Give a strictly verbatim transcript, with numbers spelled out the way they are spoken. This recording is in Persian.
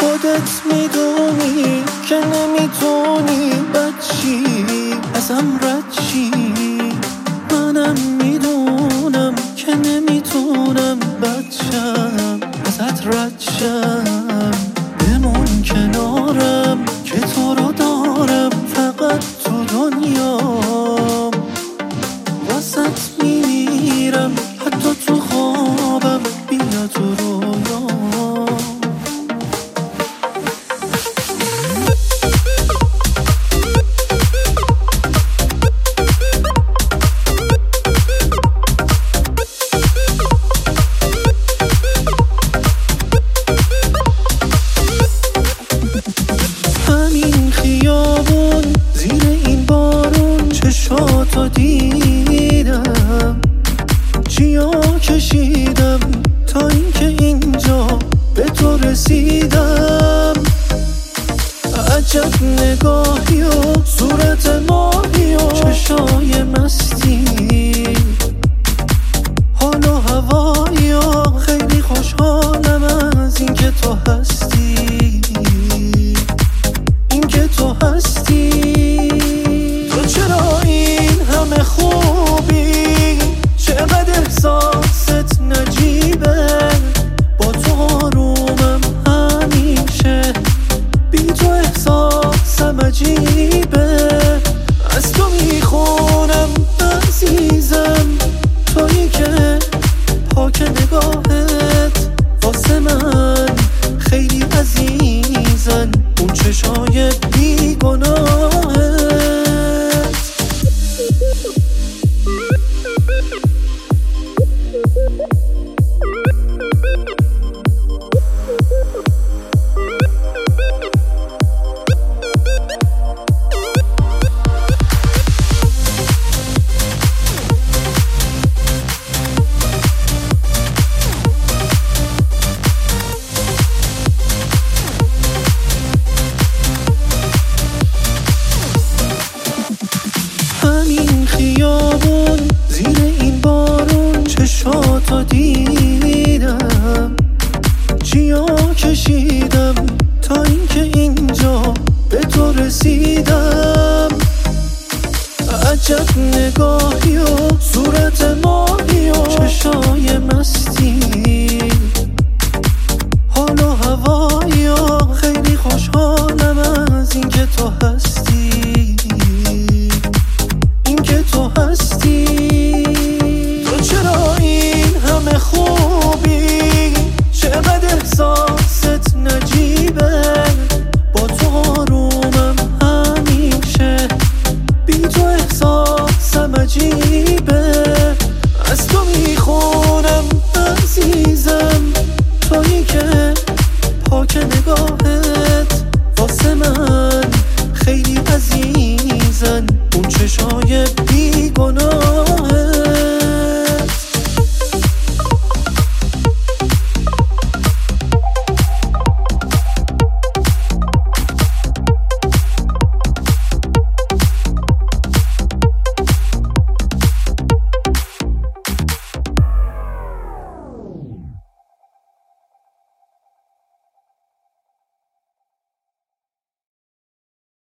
خودت میدونی که نمیتونی بچی ازم رد چی. منم میدونم که نمیتونم بچم ازت رد شم. بمون کنارم که تو رو دارم فقط تو دنیام. واسط میمیرم حتی تو خوابم، بیا تو رویام. همین خیابون زیر این بارون چشاتو دیدم، چیا کشیدم تا اینکه اینجا به تو رسیدم. عجب نگاهی و صورت ماهی و چشای مستی، حال و هوایی و خیلی خوشحالم از اینکه تو هستی، اینکه تو هستی. تو چرا این همه خوبی؟ چقدر احساست نجیبه، با تو آرومم همیشه، بی تو احساسم عجیبه. از تو میخونم عزیزم، تویی که پاک نگاهت واسه من خیلی عزیزن، اون چشای بیگناهت. همین خیابون زیر این بارون چشاتو دیدم، چیا کشیدم تا اینکه اینجا به تو رسیدم. عجب نگاهی و صورت ماهی و چشای مستی، حال و هوایی و خیلی خوشحالم از اینکه تو هستی، اینکه تو هستی. تو چرا این همه خوبی؟ چقدر احساست نجیبه، با تو آرومم همیشه، بی تو احساسم عجیبه. از تو میخونم عزیزم، تویی که پاک نگاهت